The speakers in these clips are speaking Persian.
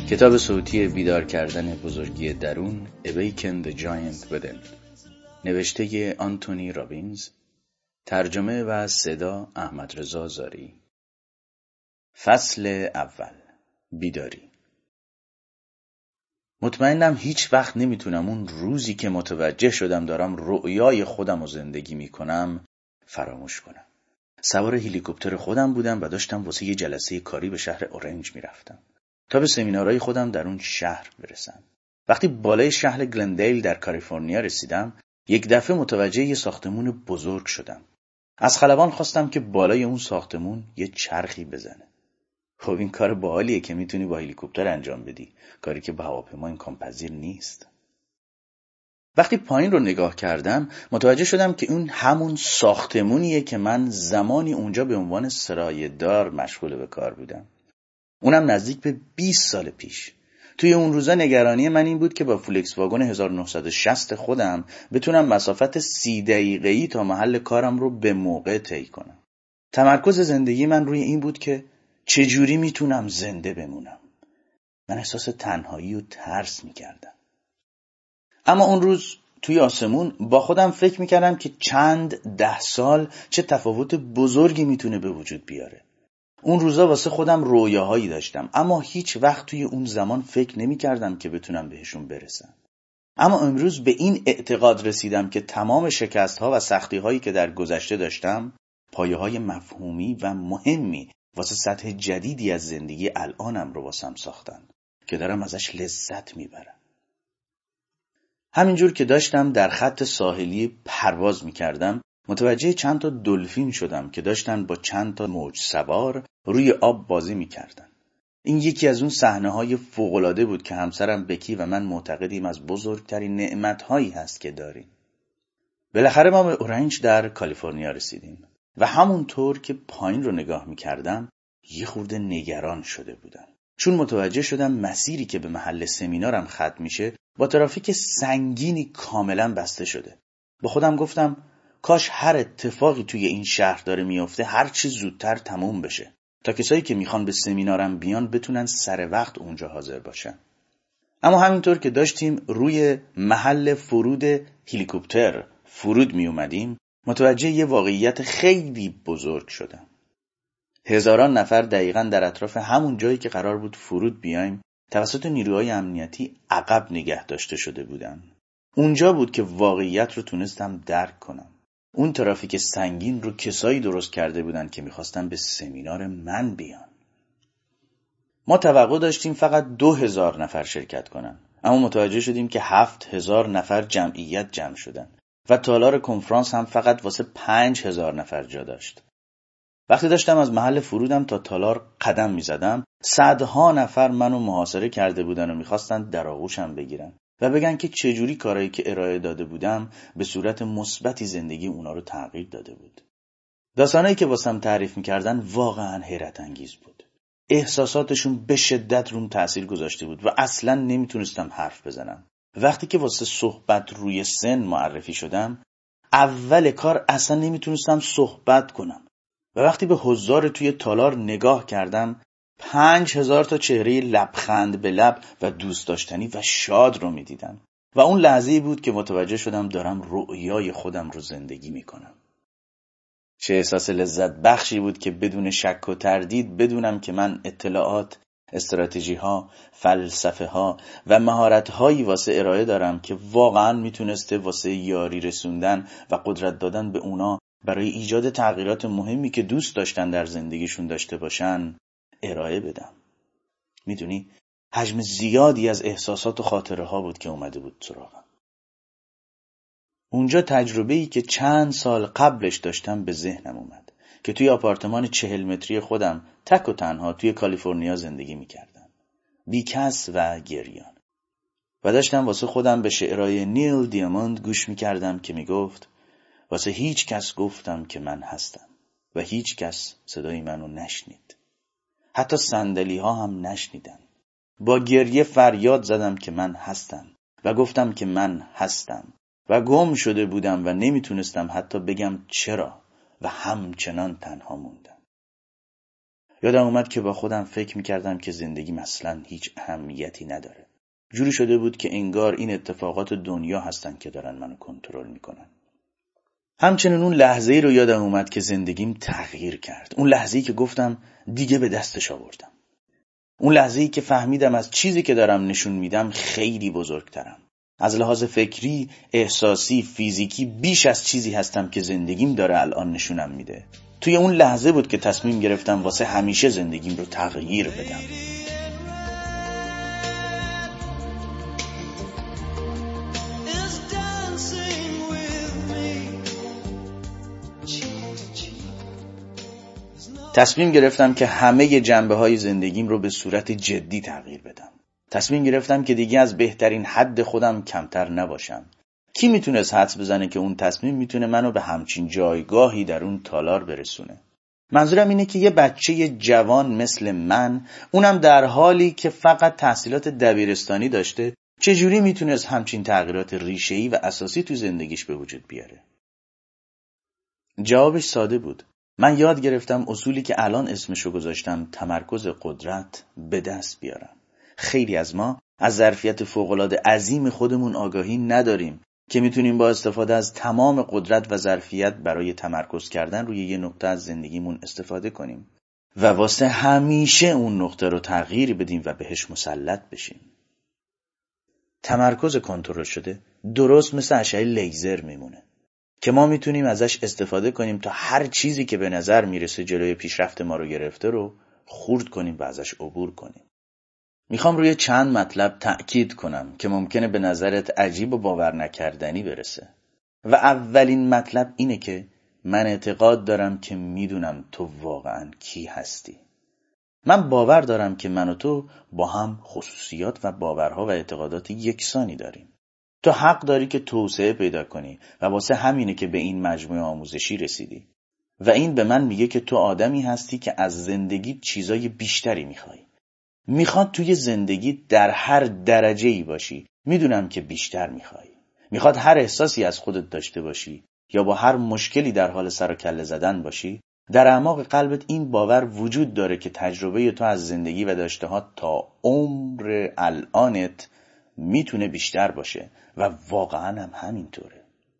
کتاب صوتی بیدار کردن بزرگی درون Awaken the Giant Within، نوشته آنتونی رابینز، ترجمه و صدا احمدرضا زاری. فصل اول، بیداری. مطمئنم هیچ وقت نمیتونم اون روزی که متوجه شدم دارم رؤیای خودم رو زندگی میکنم فراموش کنم. سوار هلیکوپتر خودم بودم و داشتم واسه یه جلسه کاری به شهر اورنج میرفتم تا به سمینارهای خودم در اون شهر برسم. وقتی بالای شهر گلندیل در کالیفرنیا رسیدم، یک دفعه متوجه یه ساختمون بزرگ شدم. از خلبان خواستم که بالای اون ساختمون یه چرخی بزنه. خب این کار باحالیه که میتونی با هلیکوپتر انجام بدی، کاری که با هواپیما امکان پذیر نیست. وقتی پایین رو نگاه کردم متوجه شدم که اون همون ساختمونیه که من زمانی اونجا به عنوان سرایه‌دار مشغول به کار بودم. اونم نزدیک به 20 سال پیش. توی اون روزا نگرانی من این بود که با فولکس واگن 1960 خودم بتونم مسافت 30 دقیقه‌ای تا محل کارم رو به موقع طی کنم. تمرکز زندگی من روی این بود که چجوری میتونم زنده بمونم. من احساس تنهایی و ترس میکردم. اما اون روز توی آسمون با خودم فکر میکردم که چند 10 سال چه تفاوت بزرگی میتونه به وجود بیاره. اون روزا واسه خودم رویاهایی داشتم، اما هیچ وقت توی اون زمان فکر نمی‌کردم که بتونم بهشون برسم. اما امروز به این اعتقاد رسیدم که تمام شکست‌ها و سختی‌هایی که در گذشته داشتم، پایه‌های مفهومی و مهمی واسه سطح جدیدی از زندگی الانم رو واسم ساختن که دارم ازش لذت میبرم. همینجور که داشتم در خط ساحلی پرواز می‌کردم، متوجه چند تا دلفین شدم که داشتن با چند تا موج سوار روی آب بازی میکردن. این یکی از اون صحنه‌های فوق‌العاده بود که همسرم بکی و من معتقدیم از بزرگترین نعمت‌هایی هست که داریم. بالاخره ما به اورنج در کالیفرنیا رسیدیم و همونطور که پایین رو نگاه میکردم یه خورده نگران شده بودم، چون متوجه شدم مسیری که به محل سمینارم ختم میشه با ترافیک سنگینی کاملا بسته شده. با خودم گفتم کاش هر اتفاقی توی این شهر داره میفته هر چی زودتر تموم بشه تا کسایی که میخوان به سمینارم بیان بتونن سر وقت اونجا حاضر باشن. اما همینطور که داشتیم روی محل فرود هلیکوپتر فرود می اومدیم متوجه یه واقعیت خیلی بزرگ شدم. هزاران نفر دقیقاً در اطراف همون جایی که قرار بود فرود بیایم توسط نیروهای امنیتی عقب نگه داشته شده بودن. اونجا بود که واقعیت رو تونستم درک کنم. اون ترافیک سنگین رو کسایی درست کرده بودن که میخواستن به سمینار من بیان. ما توقع داشتیم فقط 2000 نفر شرکت کنن، اما متوجه شدیم که 7000 نفر جمعیت جمع شدن و تالار کنفرانس هم فقط واسه 5000 نفر جا داشت. وقتی داشتم از محل فرودم تا تالار قدم میزدم صدها نفر منو محاصره کرده بودن و میخواستن در آغوشم بگیرن و بگن که چجوری کارایی که ارائه داده بودم به صورت مثبتی زندگی اونا رو تغییر داده بود. داستانایی که واسم تعریف میکردن واقعا حیرت انگیز بود. احساساتشون به شدت روم تأثیر گذاشته بود و اصلا نمیتونستم حرف بزنم. وقتی که واسه صحبت روی سن معرفی شدم اول کار اصلا نمیتونستم صحبت کنم و وقتی به حضار توی تالار نگاه کردم 5000 تا چهره لبخند به لب و دوست داشتنی و شاد رو میدیدم و اون لحظه‌ای بود که متوجه شدم دارم رؤیای خودم رو زندگی میکنم. چه احساس لذت بخشی بود که بدون شک و تردید بدونم که من اطلاعات، استراتژی‌ها، فلسفه‌ها و مهارت‌هایی واسه ارائه دارم که واقعاً میتونسته واسه یاری رسوندن و قدرت دادن به اونا برای ایجاد تغییرات مهمی که دوست داشتن در زندگیشون داشته باشن ارائه بدم. میدونی حجم زیادی از احساسات و خاطره ها بود که اومده بود سراغم. اونجا تجربه‌ای که چند سال قبلش داشتم به ذهنم اومد که توی آپارتمان 40 متری خودم تک و تنها توی کالیفرنیا زندگی میکردم، بی کس و گریان، و داشتم واسه خودم به شعرهای نیل دیاموند گوش میکردم که میگفت واسه هیچ کس گفتم که من هستم و هیچ کس صدای منو نشنید، حتی صندلی ها هم نشنیدن. با گریه فریاد زدم که من هستم و گفتم که من هستم و گم شده بودم و نمیتونستم حتی بگم چرا و همچنان تنها موندم. یادم اومد که با خودم فکر میکردم که زندگی اصلاً هیچ اهمیتی نداره. جوری شده بود که انگار این اتفاقات دنیا هستن که دارن منو کنترل میکنن. همچنین اون لحظه‌ای رو یادم اومد که زندگیم تغییر کرد. اون لحظه‌ای که گفتم دیگه به دستش آوردم. اون لحظه‌ای که فهمیدم از چیزی که دارم نشون میدم خیلی بزرگترم. از لحاظ فکری، احساسی، فیزیکی بیش از چیزی هستم که زندگیم داره الان نشونم میده. توی اون لحظه بود که تصمیم گرفتم واسه همیشه زندگیم رو تغییر بدم. تصمیم گرفتم که همه جنبه‌های زندگیم رو به صورت جدی تغییر بدم. تصمیم گرفتم که دیگه از بهترین حد خودم کمتر نباشم. کی میتونست حدس بزنه که اون تصمیم میتونه منو به همچین جایگاهی در اون تالار برسونه؟ منظورم اینه که یه بچه جوان مثل من، اونم در حالی که فقط تحصیلات دبیرستانی داشته، چجوری میتونست همچین تغییرات ریشه‌ای و اساسی تو زندگیش به وجود بیاره؟ جوابش ساده بود. من یاد گرفتم اصولی که الان اسمشو گذاشتم تمرکز قدرت به دست بیارم. خیلی از ما از ظرفیت فوق‌العاده عظیم خودمون آگاهی نداریم که میتونیم با استفاده از تمام قدرت و ظرفیت برای تمرکز کردن روی یه نقطه از زندگیمون استفاده کنیم و واسه همیشه اون نقطه رو تغییر بدیم و بهش مسلط بشیم. تمرکز کنترل شده درست مثل اشعه لیزر میمونه که ما میتونیم ازش استفاده کنیم تا هر چیزی که به نظر میرسه جلوی پیشرفت ما رو گرفته رو خورد کنیم و ازش عبور کنیم. میخوام روی چند مطلب تأکید کنم که ممکنه به نظرت عجیب و باور نکردنی برسه. و اولین مطلب اینه که من اعتقاد دارم که میدونم تو واقعا کی هستی. من باور دارم که من و تو با هم خصوصیات و باورها و اعتقادات یکسانی داریم. تو حق داری که توسعه پیدا کنی و واسه همینه که به این مجموعه آموزشی رسیدی. و این به من میگه که تو آدمی هستی که از زندگی چیزای بیشتری میخوای. میخواد توی زندگی در هر درجه‌ای باشی. میدونم که بیشتر میخوای. میخواد هر احساسی از خودت داشته باشی یا با هر مشکلی در حال سر و کله زدن باشی. در اعماق قلبت این باور وجود داره که تجربه تو از زندگی و داشته‌ها تا عمر الانت میتونه بیشتر باشه و واقعا هم همینطوره.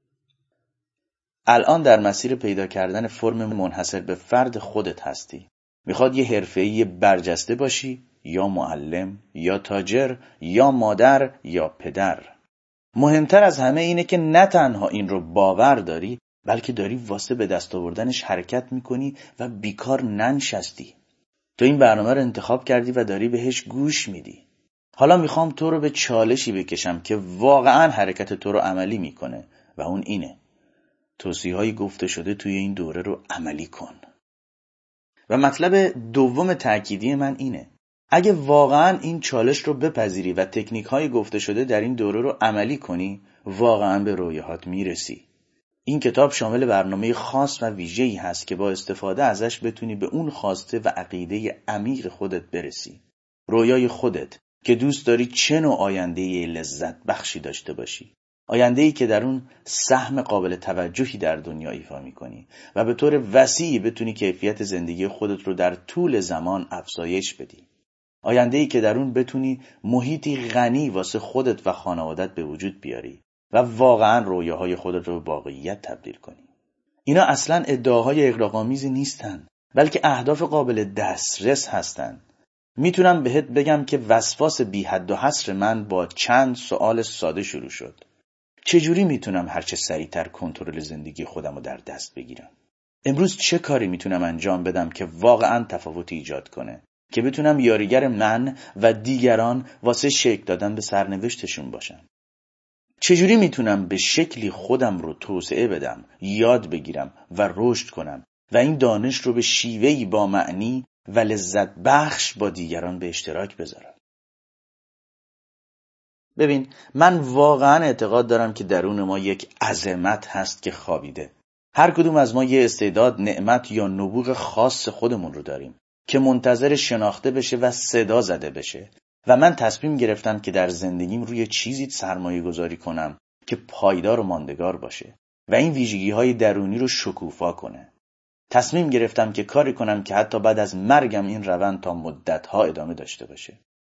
الان در مسیر پیدا کردن فرم منحصر به فرد خودت هستی. میخواد یه حرفه‌ای برجسته باشی یا معلم یا تاجر یا مادر یا پدر. مهمتر از همه اینه که نه تنها این رو باور داری بلکه داری واسه به دست آوردنش حرکت میکنی و بیکار ننشستی. تو این برنامه رو انتخاب کردی و داری بهش گوش میدی. حالا میخوام تو رو به چالشی بکشم که واقعا حرکت تو رو عملی میکنه و اون اینه: توصیه‌های گفته شده توی این دوره رو عملی کن. و مطلب دوم تأکیدی من اینه: اگه واقعا این چالش رو بپذیری و تکنیک‌های گفته شده در این دوره رو عملی کنی، واقعا به رویاهات میرسی. این کتاب شامل برنامه خاص و ویژه‌ای هست که با استفاده ازش بتونی به اون خواسته و عقیده عمیق خودت برسی. رویای خودت که دوست داری چه نوع آینده‌ای لذت بخشی داشته باشی. آینده‌ای که در اون سهم قابل توجهی در دنیا ایفا می‌کنی و به طور وسیعی بتونی کیفیت زندگی خودت رو در طول زمان افزایش بدی. آینده‌ای که در اون بتونی محیطی غنی واسه خودت و خانوادت به وجود بیاری و واقعاً رویاهای خودت رو به واقعیت تبدیل کنی. اینا اصلاً ادعاهای اغراق‌آمیزی نیستن، بلکه اهداف قابل دسترس هستن. میتونم بهت بگم که وسواس بی حد و حصر من با چند سوال ساده شروع شد. چجوری میتونم هرچه سریعتر کنترل زندگی خودم رو در دست بگیرم؟ امروز چه کاری میتونم انجام بدم که واقعاً تفاوتی ایجاد کنه؟ که بتونم یاریگر من و دیگران واسه شکل دادن به سرنوشتشون باشم. چجوری میتونم به شکلی خودم رو توسعه بدم، یاد بگیرم و رشد کنم و این دانش رو به شیوهی با معنی و لذت بخش با دیگران به اشتراک بذارم. ببین، من واقعا اعتقاد دارم که درون ما یک عظمت هست که خوابیده. هر کدوم از ما یه استعداد، نعمت یا نبوغ خاص خودمون رو داریم که منتظر شناخته بشه و صدا زده بشه. و من تصمیم گرفتم که در زندگیم روی چیزی سرمایه گذاری کنم که پایدار و ماندگار باشه و این ویژگی‌های درونی رو شکوفا کنه. تصمیم گرفتم که کاری کنم که حتی بعد از مرگم این روند تا مدت‌ها ادامه داشته باشه.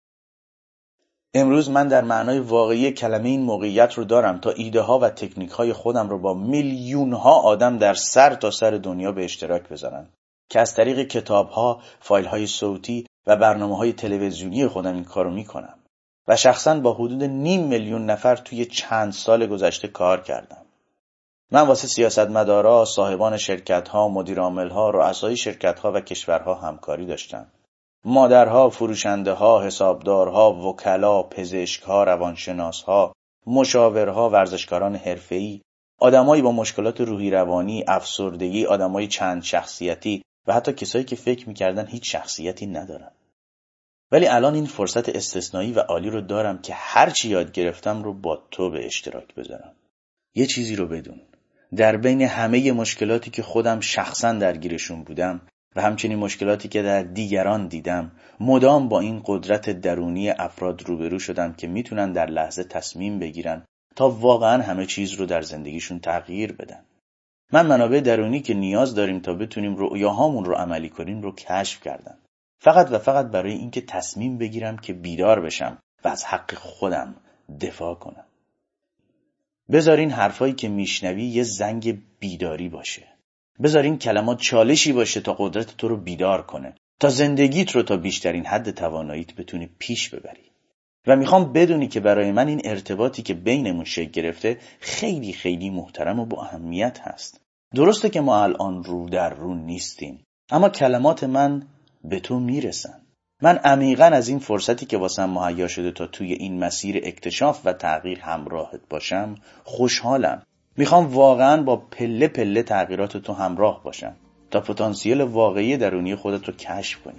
امروز من در معنای واقعی کلمه این موقعیت رو دارم تا ایده ها و تکنیک های خودم رو با میلیون ها آدم در سر تا سر دنیا به اشتراک بذارم که از طریق کتاب ها، فایل های صوتی و برنامه های تلویزیونی خودم این کارو میکنم و شخصا با حدود 500,000 نفر توی چند سال گذشته کار کردم. من واسه سیاستمدارا، صاحبان شرکت ها، مدیر عامل ها، رؤسای شرکت ها و کشورها همکاری داشتم. مادرها، فروشنده‌ها، حسابدارها، وکلا، پزشک‌ها، روانشناس‌ها، مشاورها، ورزشکاران حرفه‌ای، آدمایی با مشکلات روحی روانی، افسردگی، آدمای چند شخصیتی و حتی کسایی که فکر می‌کردن هیچ شخصیتی ندارن. ولی الان این فرصت استثنایی و عالی رو دارم که هر چی یاد گرفتم رو با تو به اشتراک بذارم. یه چیزی رو بدون، در بین همه مشکلاتی که خودم شخصا درگیرشون بودم و همچنین مشکلاتی که در دیگران دیدم، مدام با این قدرت درونی افراد روبرو شدم که میتونن در لحظه تصمیم بگیرن تا واقعا همه چیز رو در زندگیشون تغییر بدن. من منابع درونی که نیاز داریم تا بتونیم رؤیاهامون رو عملی کنیم رو کشف کردم. فقط و فقط برای اینکه تصمیم بگیرم که بیدار بشم و از حق خودم دفاع کنم. بذار این حرفایی که میشنوی یه زنگ بیداری باشه. بذار این کلمات چالشی باشه تا قدرت تو رو بیدار کنه، تا زندگیت رو تا بیشترین حد تواناییت بتونی پیش ببری. و میخوام بدونی که برای من این ارتباطی که بینمون شکل گرفته خیلی خیلی محترم و با اهمیت هست. درسته که ما الان رو در رو نیستیم، اما کلمات من به تو میرسن. من عمیقاً از این فرصتی که واسم مهیا شده تا توی این مسیر اکتشاف و تغییر همراهت باشم خوشحالم. میخوام واقعاً با پله پله تغییرات تو همراه باشم تا پتانسیل واقعی درونی خودت رو کشف کنی.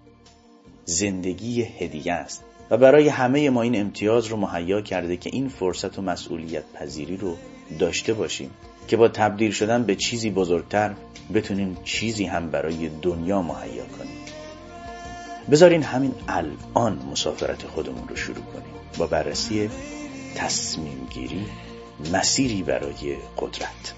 زندگی هدیه است و برای همه ما این امتیاز رو مهیا کرده که این فرصت و مسئولیت پذیری رو داشته باشیم که با تبدیل شدن به چیزی بزرگتر بتونیم چیزی هم برای دنیا مهیا کنیم. بذارین همین الان مسافرت خودمون رو شروع کنیم با بررسی تصمیم گیری، مسیری برای قدرت.